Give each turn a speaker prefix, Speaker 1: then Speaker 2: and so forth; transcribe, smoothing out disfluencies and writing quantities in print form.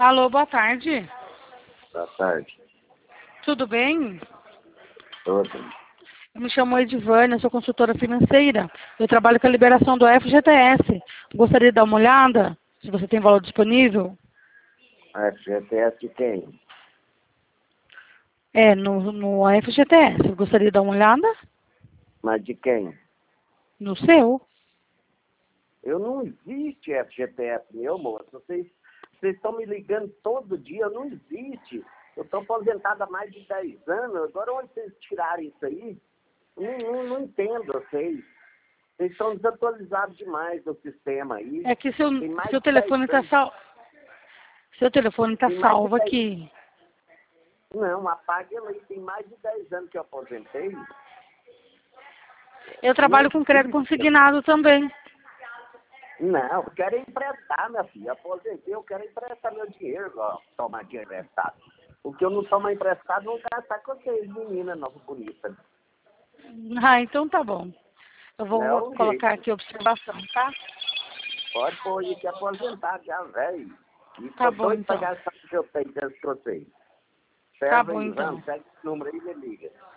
Speaker 1: Alô, boa tarde.
Speaker 2: Boa tarde.
Speaker 1: Tudo bem?
Speaker 2: Tudo.
Speaker 1: Eu me chamo Edivânia, sou consultora financeira. Eu trabalho com a liberação do FGTS. Gostaria de dar uma olhada? Se você tem valor disponível?
Speaker 2: FGTS de quem?
Speaker 1: É, no FGTS. Gostaria de dar uma olhada?
Speaker 2: Mas de quem?
Speaker 1: No seu?
Speaker 2: Eu não existe FGTS meu, moço. Vocês estão me ligando todo dia, não existe. Eu estou aposentado há mais de 10 anos. Agora onde vocês tiraram isso aí? Não entendo vocês. Vocês estão desatualizados demais do sistema aí.
Speaker 1: É que
Speaker 2: Tem mais
Speaker 1: seu
Speaker 2: de 10
Speaker 1: telefone está
Speaker 2: anos.
Speaker 1: Seu telefone está
Speaker 2: Tem mais de
Speaker 1: salvo
Speaker 2: 10.
Speaker 1: aqui.
Speaker 2: Não, apague ele aí. Tem mais de 10 anos que eu aposentei.
Speaker 1: Eu
Speaker 2: Não
Speaker 1: trabalho com crédito
Speaker 2: existe.
Speaker 1: consignado também.
Speaker 2: Não, eu quero emprestar, minha filha. Aposentei, eu quero emprestar meu dinheiro, ó, tomar dinheiro emprestado. O que eu não tomo emprestado, não gastar com vocês, menina nova bonita.
Speaker 1: Ah, então tá bom. Eu
Speaker 2: Não é
Speaker 1: vou
Speaker 2: o
Speaker 1: colocar
Speaker 2: jeito.
Speaker 1: aqui observação, tá?
Speaker 2: Pode pôr aí que aposentar já, velho. E
Speaker 1: Tá
Speaker 2: tô
Speaker 1: bom,
Speaker 2: doido pra
Speaker 1: então.
Speaker 2: gastar o que eu tenho dentro de vocês.
Speaker 1: Tá
Speaker 2: Serve
Speaker 1: bom,
Speaker 2: aí,
Speaker 1: então.
Speaker 2: vamos, pega esse número aí e me liga.